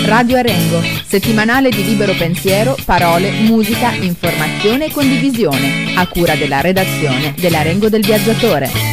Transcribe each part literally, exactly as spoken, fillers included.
Radio Arengo, settimanale di libero pensiero, parole, musica, informazione e condivisione, a cura della redazione dell'Arengo del Viaggiatore.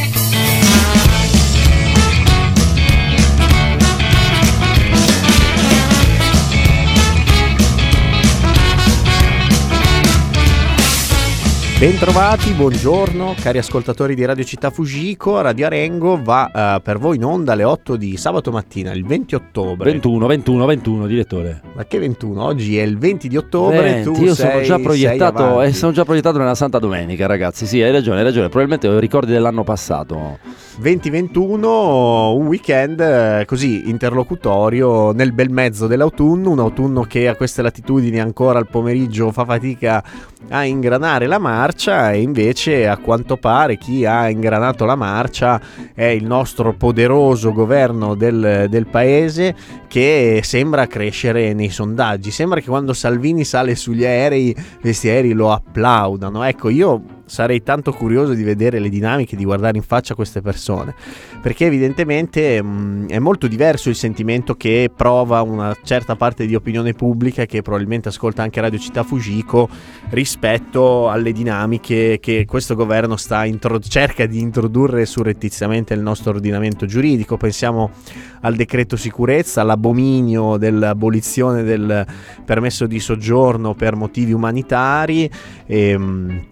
Bentrovati, buongiorno cari ascoltatori di Radio Città Fujiko. Radio Arengo va uh, per voi in onda alle otto di sabato mattina, il venti ottobre. ventuno, ventuno, ventuno, direttore. Ma che ventuno? Oggi è il venti di ottobre. venti, tu io sei, sono già proiettato e eh, sono già proiettato nella Santa Domenica, ragazzi. Sì, hai ragione, hai ragione. Probabilmente ho ricordi dell'anno passato. venti ventuno, un weekend eh, così interlocutorio nel bel mezzo dell'autunno, un autunno che a queste latitudini ancora al pomeriggio fa fatica a ingranare la marcia, e invece a quanto pare chi ha ingranato la marcia è il nostro poderoso governo del, del paese, che sembra crescere nei sondaggi. Sembra che quando Salvini sale sugli aerei, questi aerei lo applaudano. Ecco, io sarei tanto curioso di vedere le dinamiche, di guardare in faccia queste persone, perché evidentemente mh, è molto diverso il sentimento che prova una certa parte di opinione pubblica, che probabilmente ascolta anche Radio Città Fujiko, rispetto alle dinamiche che questo governo sta intro- cerca di introdurre surrettiziamente nel nostro ordinamento giuridico. Pensiamo al decreto sicurezza, all'abominio dell'abolizione del permesso di soggiorno per motivi umanitari, e mh,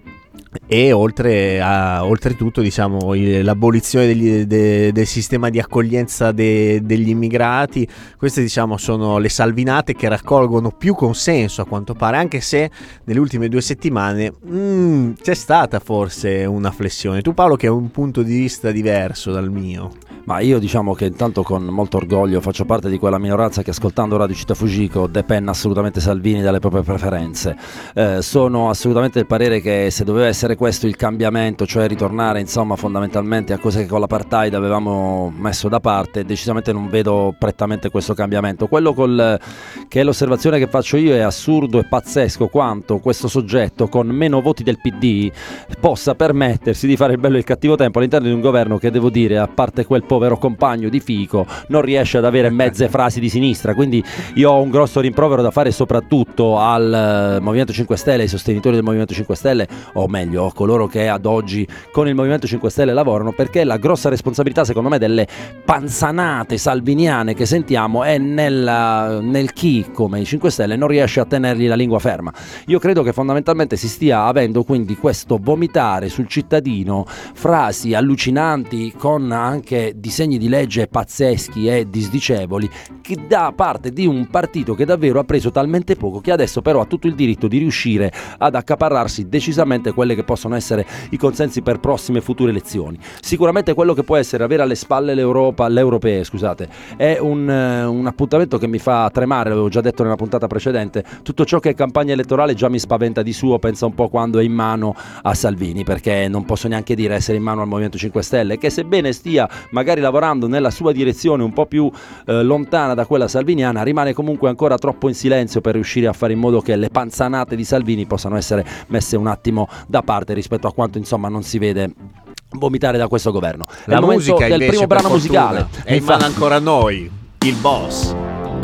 e oltre a, oltretutto diciamo il, l'abolizione degli, de, del sistema di accoglienza de, degli immigrati. Queste diciamo sono le salvinate che raccolgono più consenso a quanto pare, anche se nelle ultime due settimane mm, c'è stata forse una flessione. Tu Paolo, che hai un punto di vista diverso dal mio. Ma io diciamo che intanto con molto orgoglio faccio parte di quella minoranza che, ascoltando Radio Città Fujiko, depenna assolutamente Salvini dalle proprie preferenze. Eh, sono assolutamente del parere che se doveva essere questo il cambiamento, cioè ritornare insomma fondamentalmente a cose che con l'apartheid avevamo messo da parte, decisamente non vedo prettamente questo cambiamento. Quello col, che è l'osservazione che faccio io, è assurdo e pazzesco quanto questo soggetto con meno voti del P D possa permettersi di fare il bello e il cattivo tempo all'interno di un governo che, devo dire, a parte quel povero compagno di Fico, non riesce ad avere mezze frasi di sinistra. Quindi io ho un grosso rimprovero da fare soprattutto al Movimento cinque Stelle, ai sostenitori del Movimento cinque Stelle, o meglio a coloro che ad oggi con il Movimento cinque Stelle lavorano, perché la grossa responsabilità secondo me delle panzanate salviniane che sentiamo è nel, nel chi, come i cinque Stelle, non riesce a tenergli la lingua ferma. Io credo che fondamentalmente si stia avendo quindi questo vomitare sul cittadino frasi allucinanti con anche disegni di legge pazzeschi e disdicevoli, che da parte di un partito che davvero ha preso talmente poco, che adesso però ha tutto il diritto di riuscire ad accaparrarsi decisamente quelle che possono essere i consensi per prossime future elezioni. Sicuramente quello che può essere avere alle spalle l'Europa, le europee, scusate, è un, un appuntamento che mi fa tremare, l'avevo già detto nella puntata precedente. Tutto ciò che è campagna elettorale già mi spaventa di suo, pensa un po' quando è in mano a Salvini, perché non posso neanche dire essere in mano al Movimento cinque Stelle, che sebbene stia magari lavorando nella sua direzione un po' più eh, lontana da quella salviniana, rimane comunque ancora troppo in silenzio per riuscire a fare in modo che le panzanate di Salvini possano essere messe un attimo da parte rispetto a quanto insomma non si vede vomitare da questo governo. È La il momento musica del invece, primo brano fortuna, musicale è in mano ancora a noi, il boss.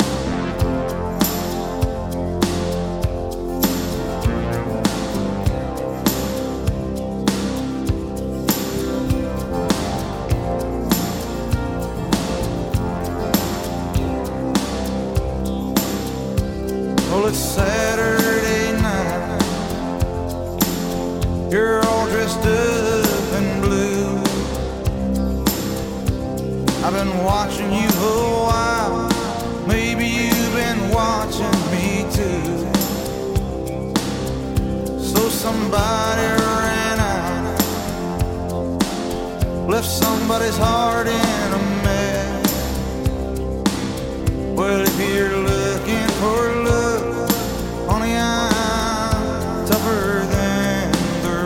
It's Saturday night. You're all dressed up in blue. I've been watching you a while. Maybe you've been watching me too. So somebody ran out, left somebody's heart in a mess. Well, if you're looking for love, honey, I'm tougher than the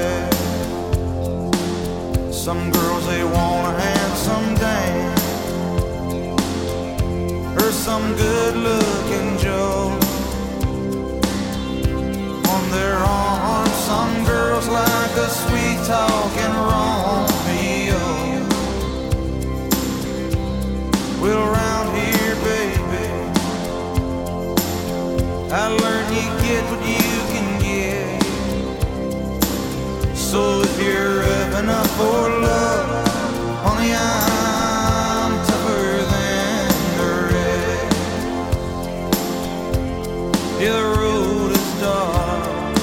rest. Some girls, they want a handsome dame, or some good-looking Joe. On their arms, some girls like a sweet-talking Romeo. Well, around here, baby, I learned you get what you can get. So if you're up enough for love, honey, I'm tougher than the rest. Yeah, the road is dark,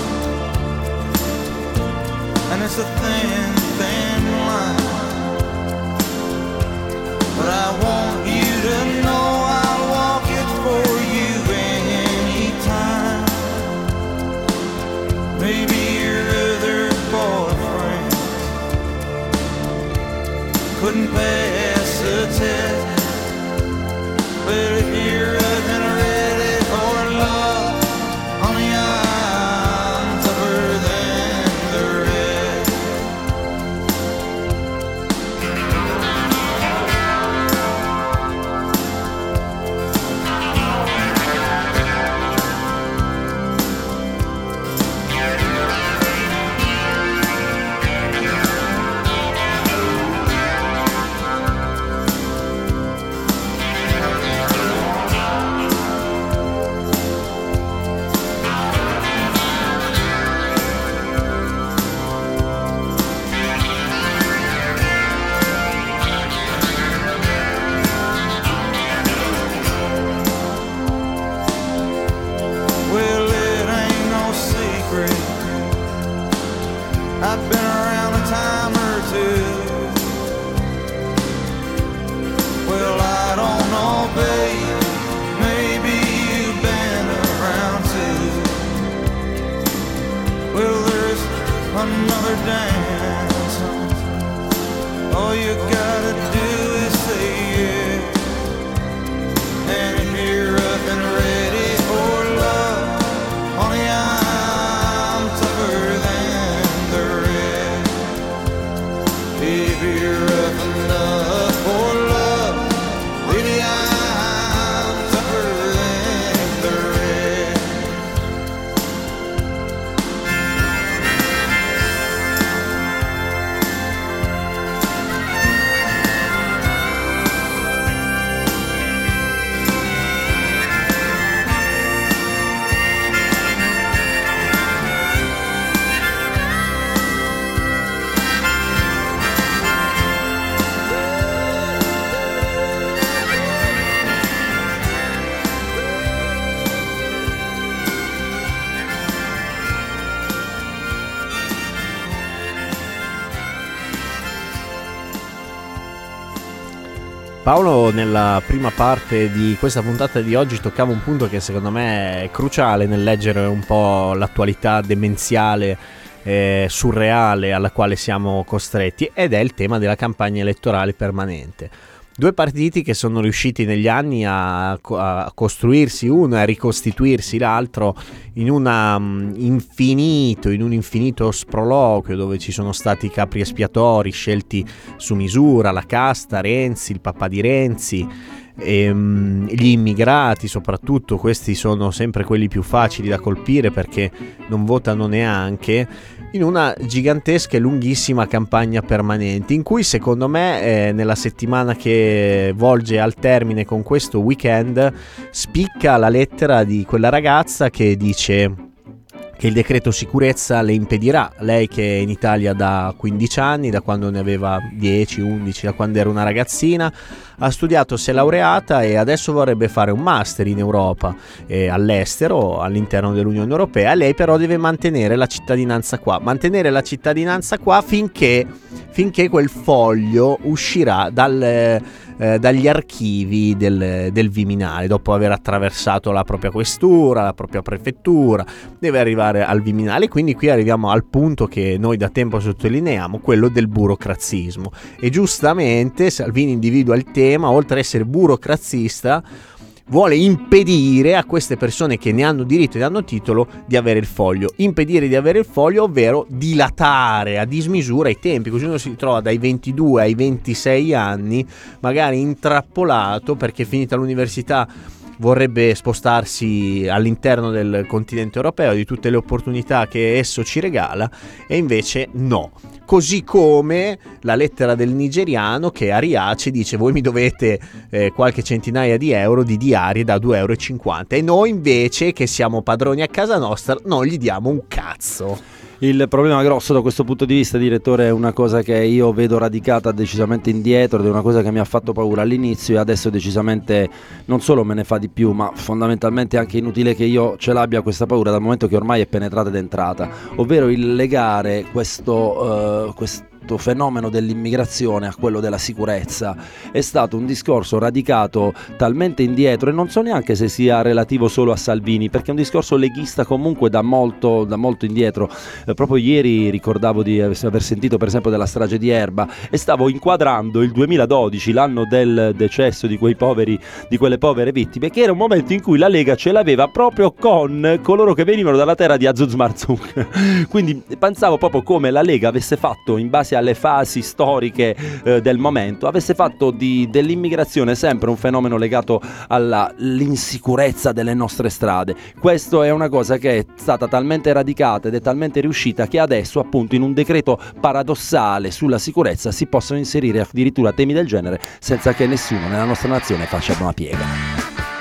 and it's a thin, thin line, but I want you to know I'll walk it for you anytime. Maybe your other boyfriend couldn't pass the test, but if you're up and ready for love, honey, I'm tougher than the rest. Well, it ain't no secret, I've been around a time or two. Well, I don't know, babe, maybe you've been around too. Well, there's another dance, all you gotta do is say yes. And if you're up and ready for love, honey, I'm tougher than the rest. If you're up enough for love, baby, I'm tougher than the rest. Paolo, nella prima parte di questa puntata di oggi toccava un punto che secondo me è cruciale nel leggere un po' l'attualità demenziale, eh, surreale alla quale siamo costretti, ed è il tema della campagna elettorale permanente. Due partiti che sono riusciti negli anni a, a costruirsi uno e a ricostituirsi l'altro in, una, um, infinito, in un infinito sproloquio dove ci sono stati capri espiatori scelti su misura, la casta, Renzi, il papà di Renzi, e, um, gli immigrati soprattutto. Questi sono sempre quelli più facili da colpire perché non votano neanche, in una gigantesca e lunghissima campagna permanente in cui secondo me eh, nella settimana che volge al termine con questo weekend spicca la lettera di quella ragazza che dice che il decreto sicurezza le impedirà, lei che è in Italia da quindici anni, da quando ne aveva dieci undici, da quando era una ragazzina, ha studiato, si è laureata e adesso vorrebbe fare un master in Europa, eh, all'estero, all'interno dell'Unione Europea. Lei però deve mantenere la cittadinanza qua, mantenere la cittadinanza qua finché, finché quel foglio uscirà dal... Eh, dagli archivi del, del Viminale, dopo aver attraversato la propria questura, la propria prefettura, deve arrivare al Viminale. Quindi qui arriviamo al punto che noi da tempo sottolineiamo, quello del burocrazismo, e giustamente Salvini individua il tema, oltre ad essere burocrazista vuole impedire a queste persone che ne hanno diritto e ne hanno titolo di avere il foglio, impedire di avere il foglio, ovvero dilatare a dismisura i tempi, così uno si trova dai ventidue ai ventisei anni magari intrappolato perché finita l'università vorrebbe spostarsi all'interno del continente europeo, di tutte le opportunità che esso ci regala, e invece no. Così come la lettera del nigeriano che a Riace dice: voi mi dovete eh, qualche centinaia di euro di diarie da due euro e cinquanta, e noi invece, che siamo padroni a casa nostra, non gli diamo un cazzo. Il problema grosso da questo punto di vista, direttore, è una cosa che io vedo radicata decisamente indietro, ed è una cosa che mi ha fatto paura all'inizio e adesso decisamente non solo me ne fa di più, ma fondamentalmente è anche inutile che io ce l'abbia questa paura dal momento che ormai è penetrata ed entrata, ovvero il legare questo, uh, questo fenomeno dell'immigrazione a quello della sicurezza. È stato un discorso radicato talmente indietro, e non so neanche se sia relativo solo a Salvini, perché è un discorso leghista comunque da molto, da molto indietro. Eh, proprio ieri ricordavo di aver sentito per esempio della strage di Erba e stavo inquadrando il duemiladodici, l'anno del decesso di quei poveri, di quelle povere vittime, che era un momento in cui la Lega ce l'aveva proprio con coloro che venivano dalla terra di Azuz Marzouq. Quindi pensavo proprio come la Lega avesse fatto, in base alle fasi storiche eh, del momento, avesse fatto di, dell'immigrazione sempre un fenomeno legato all'insicurezza delle nostre strade. Questo è una cosa che è stata talmente radicata ed è talmente riuscita che adesso, appunto, in un decreto paradossale sulla sicurezza si possono inserire addirittura temi del genere senza che nessuno nella nostra nazione faccia una piega.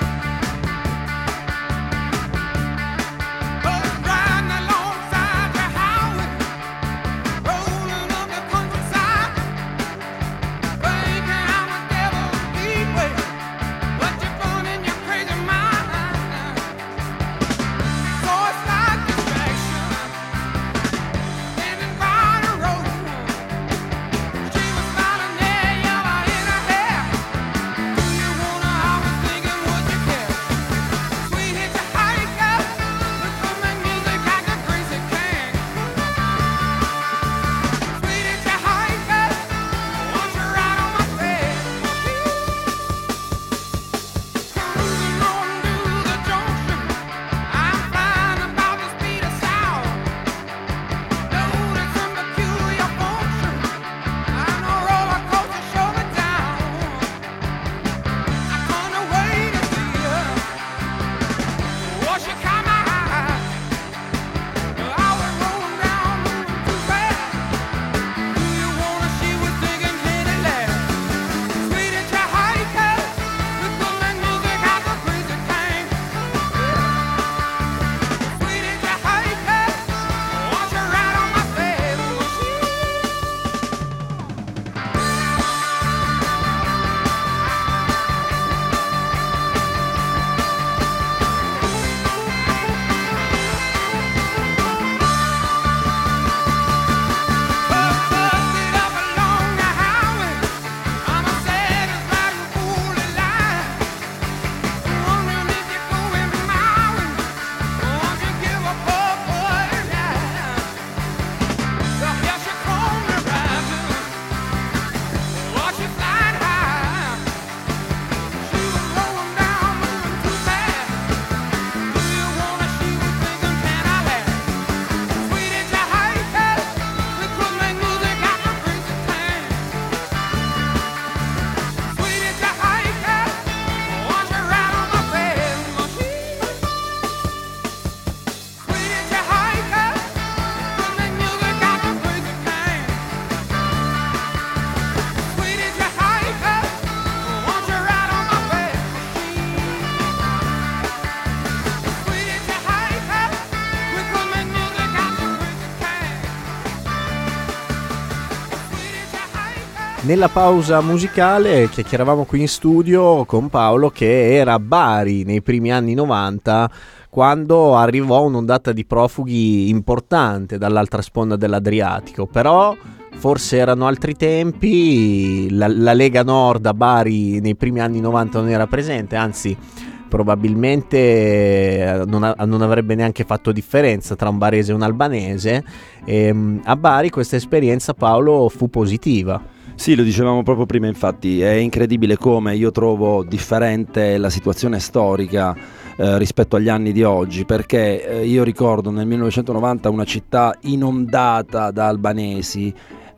Nella pausa musicale chiacchieravamo qui in studio con Paolo, che era a Bari nei primi anni novanta, quando arrivò un'ondata di profughi importante dall'altra sponda dell'Adriatico. Però forse erano altri tempi, la, la Lega Nord a Bari nei primi anni novanta non era presente, anzi probabilmente non, a, non avrebbe neanche fatto differenza tra un barese e un albanese. E, a Bari questa esperienza, Paolo, fu positiva. Sì, lo dicevamo proprio prima, infatti è incredibile come io trovo differente la situazione storica eh, rispetto agli anni di oggi, perché eh, io ricordo nel millenovecentonovanta una città inondata da albanesi,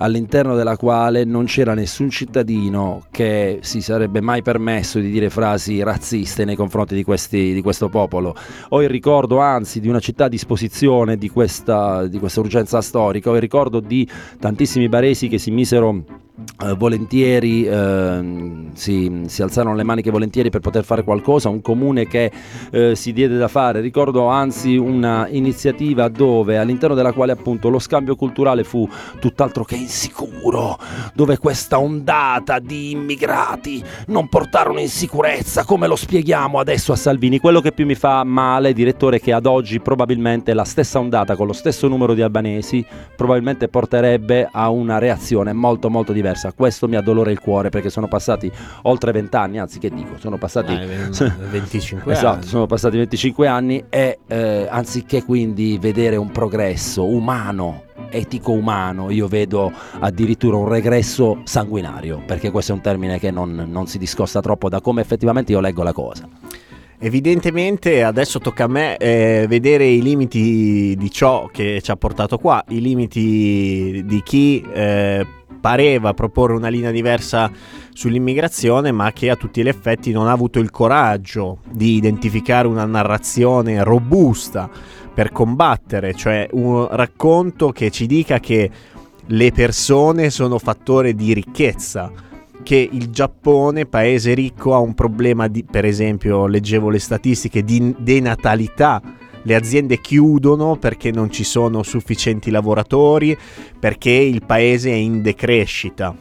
all'interno della quale non c'era nessun cittadino che si sarebbe mai permesso di dire frasi razziste nei confronti di, questi, di questo popolo. Ho il ricordo anzi di una città a disposizione di questa, di questa urgenza storica, ho il ricordo di tantissimi baresi che si misero Uh, volentieri uh, si, si alzarono le maniche volentieri per poter fare qualcosa, un comune che uh, si diede da fare. Ricordo anzi una iniziativa dove all'interno della quale appunto lo scambio culturale fu tutt'altro che insicuro, dove questa ondata di immigrati non portarono in sicurezza. Come lo spieghiamo adesso a Salvini? Quello che più mi fa male, direttore, è che ad oggi probabilmente la stessa ondata con lo stesso numero di albanesi probabilmente porterebbe a una reazione molto molto diversa. Questo mi addolora il cuore, perché sono passati oltre vent'anni, anzi che dico, sono passati eh, venticinque esatto, anni. sono passati venticinque anni e eh, anziché quindi vedere un progresso umano, etico umano, io vedo addirittura un regresso sanguinario, perché questo è un termine che non, non si discosta troppo da come effettivamente io leggo la cosa. Evidentemente adesso tocca a me eh, vedere i limiti di ciò che ci ha portato qua, i limiti di chi eh, pareva proporre una linea diversa sull'immigrazione, ma che a tutti gli effetti non ha avuto il coraggio di identificare una narrazione robusta per combattere, cioè un racconto che ci dica che le persone sono fattore di ricchezza, che il Giappone, paese ricco, ha un problema di, per esempio, leggevo le statistiche, di denatalità. Le aziende chiudono perché non ci sono sufficienti lavoratori, perché il paese è in decrescita.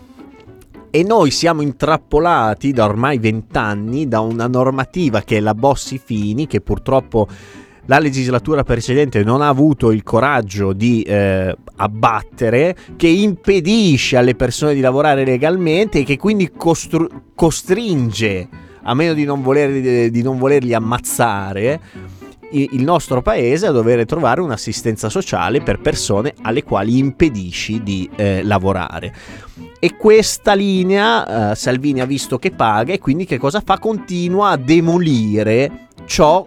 E noi siamo intrappolati da ormai vent'anni da una normativa che è la Bossi-Fini, che purtroppo la legislatura precedente non ha avuto il coraggio di eh, abbattere, che impedisce alle persone di lavorare legalmente e che quindi costru- costringe, a meno di non, voler, di non volerli ammazzare, il nostro paese a dover trovare un'assistenza sociale per persone alle quali impedisci di eh, lavorare. E questa linea eh, Salvini ha visto che paga, e quindi che cosa fa? Continua a demolire ciò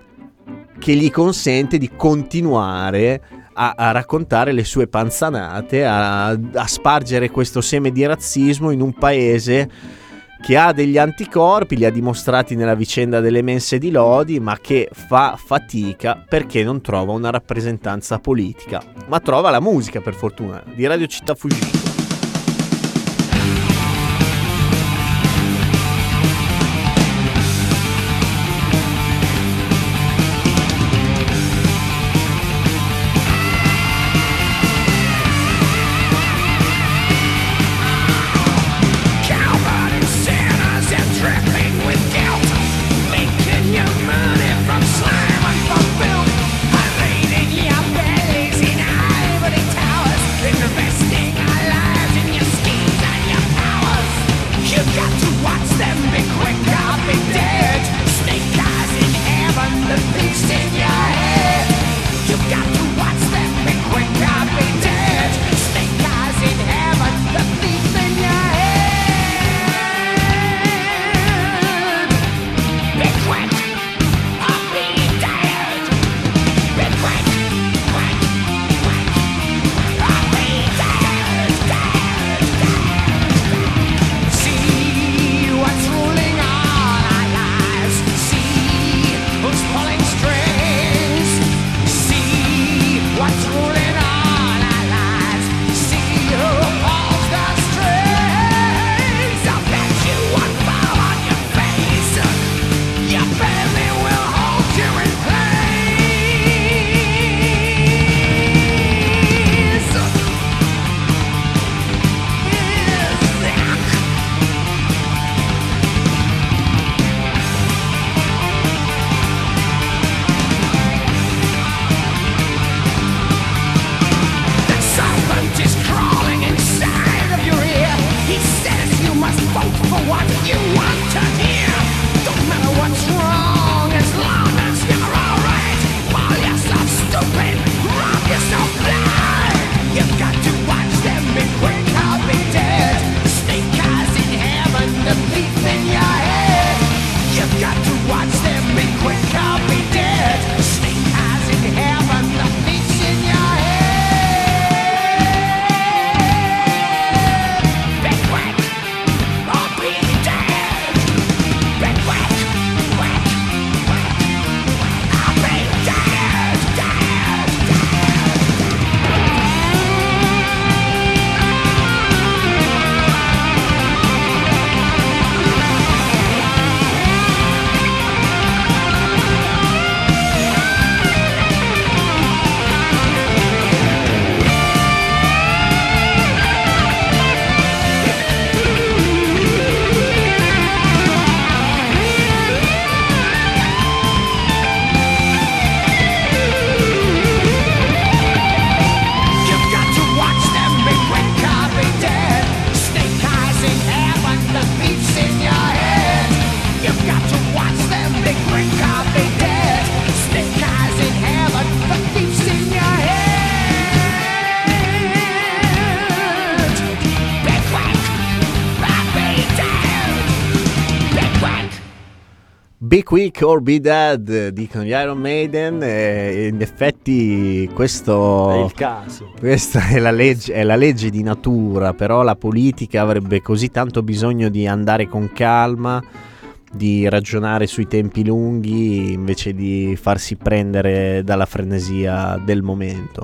che gli consente di continuare a, a raccontare le sue panzanate, a, a spargere questo seme di razzismo in un paese che ha degli anticorpi, li ha dimostrati nella vicenda delle mense di Lodi, ma che fa fatica perché non trova una rappresentanza politica. Ma trova la musica, per fortuna, di Radio Città Fujiko. Be Quick or Be Dead, dicono gli Iron Maiden, e in effetti questo È il caso. questa è la legge, è la legge di natura, però la politica avrebbe così tanto bisogno di andare con calma, di ragionare sui tempi lunghi invece di farsi prendere dalla frenesia del momento.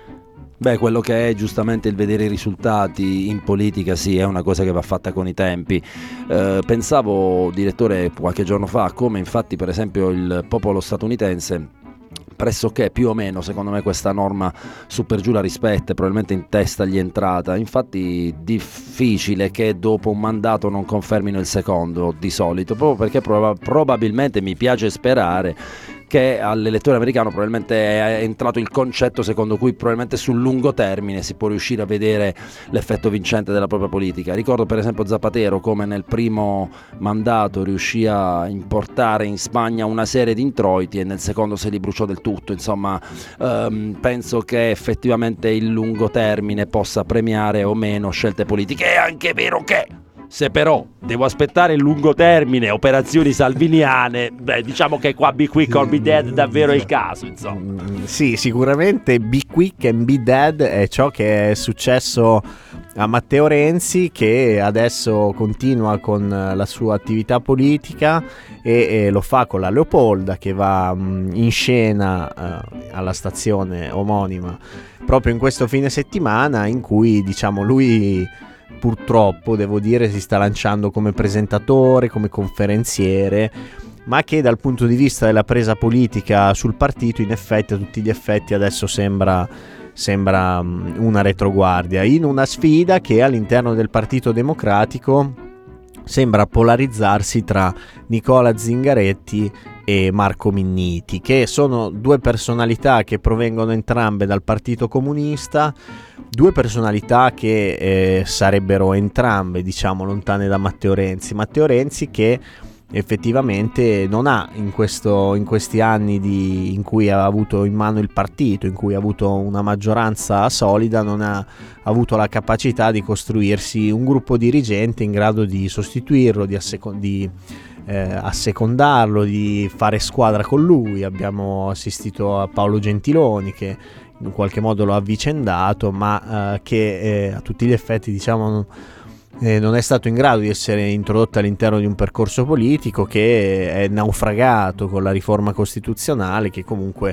Beh, quello che è giustamente il vedere i risultati in politica, sì, è una cosa che va fatta con i tempi. Eh, pensavo, direttore, qualche giorno fa, come infatti per esempio il popolo statunitense pressoché più o meno, secondo me, questa norma su per giù la rispetta, probabilmente in testa gli è entrata. Infatti difficile che dopo un mandato non confermino il secondo, di solito, proprio perché prob- probabilmente mi piace sperare che all'elettore americano probabilmente è entrato il concetto secondo cui probabilmente sul lungo termine si può riuscire a vedere l'effetto vincente della propria politica. Ricordo per esempio Zapatero come nel primo mandato riuscì a importare in Spagna una serie di introiti e nel secondo se li bruciò del tutto. Insomma, ehm, penso che effettivamente il lungo termine possa premiare o meno scelte politiche. È anche vero che se però devo aspettare il lungo termine, operazioni salviniane, beh, diciamo che qua Be Quick or Be Dead davvero è il caso, insomma. Mm, sì, sicuramente Be Quick and Be Dead è ciò che è successo a Matteo Renzi, che adesso continua con la sua attività politica e, e lo fa con la Leopolda, che va mm, in scena uh, alla stazione omonima proprio in questo fine settimana, in cui diciamo lui purtroppo, devo dire, si sta lanciando come presentatore, come conferenziere, ma che dal punto di vista della presa politica sul partito in effetti a tutti gli effetti adesso sembra sembra una retroguardia in una sfida che all'interno del Partito Democratico sembra polarizzarsi tra Nicola Zingaretti e Marco Minniti, che sono due personalità che provengono entrambe dal Partito Comunista, due personalità che eh, sarebbero entrambe, diciamo, lontane da Matteo Renzi. Matteo Renzi che effettivamente non ha in, questo, in questi anni di, in cui ha avuto in mano il partito, in cui ha avuto una maggioranza solida, non ha avuto la capacità di costruirsi un gruppo dirigente in grado di sostituirlo, di, asseco- di eh, assecondarlo, di fare squadra con lui. Abbiamo assistito a Paolo Gentiloni che in qualche modo lo ha avvicendato, ma eh, che eh, a tutti gli effetti, diciamo, non, eh, non è stato in grado di essere introdotto all'interno di un percorso politico, che è naufragato con la riforma costituzionale, che comunque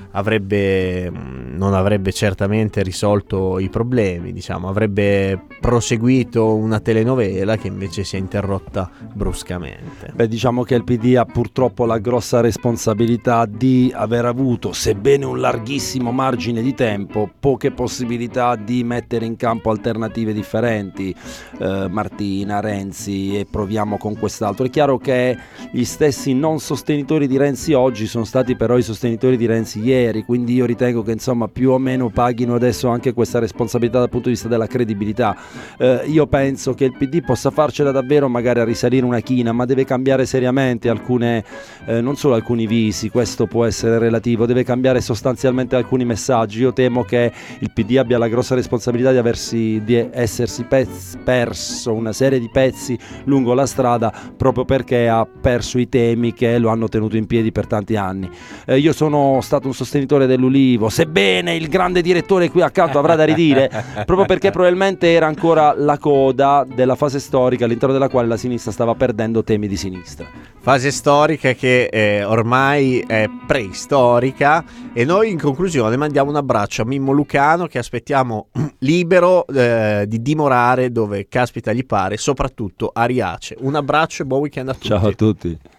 avrebbe non avrebbe certamente risolto i problemi, diciamo, avrebbe proseguito una telenovela che invece si è interrotta bruscamente. Beh, diciamo che il P D ha purtroppo la grossa responsabilità di aver avuto, sebbene un larghissimo margine di tempo, poche possibilità di mettere in campo alternative differenti. eh, Martina, Renzi, e proviamo con quest'altro. È chiaro che gli stessi non sostenitori di Renzi oggi sono stati però i sostenitori di Renzi ieri, quindi io ritengo che insomma più o meno paghino adesso anche questa responsabilità dal punto di vista della credibilità. Eh, io penso che il P D possa farcela davvero magari a risalire una china, ma deve cambiare seriamente alcune, eh, non solo alcuni visi, questo può essere relativo, deve cambiare sostanzialmente alcuni messaggi. Io temo che il P D abbia la grossa responsabilità di aversi di essersi pez- perso una serie di pezzi lungo la strada proprio perché ha perso i temi che lo hanno tenuto in piedi per tanti anni. Eh, io sono stato un sostenitore dell'Ulivo, sebbene il grande direttore qui accanto avrà da ridire, proprio perché probabilmente era ancora la coda della fase storica all'interno della quale la sinistra stava perdendo temi di sinistra. Fase storica che eh, ormai è preistorica, e noi in conclusione mandiamo un abbraccio a Mimmo Lucano, che aspettiamo libero eh, di dimorare dove caspita gli pare, soprattutto a Riace. Un abbraccio e buon weekend a tutti. Ciao a tutti.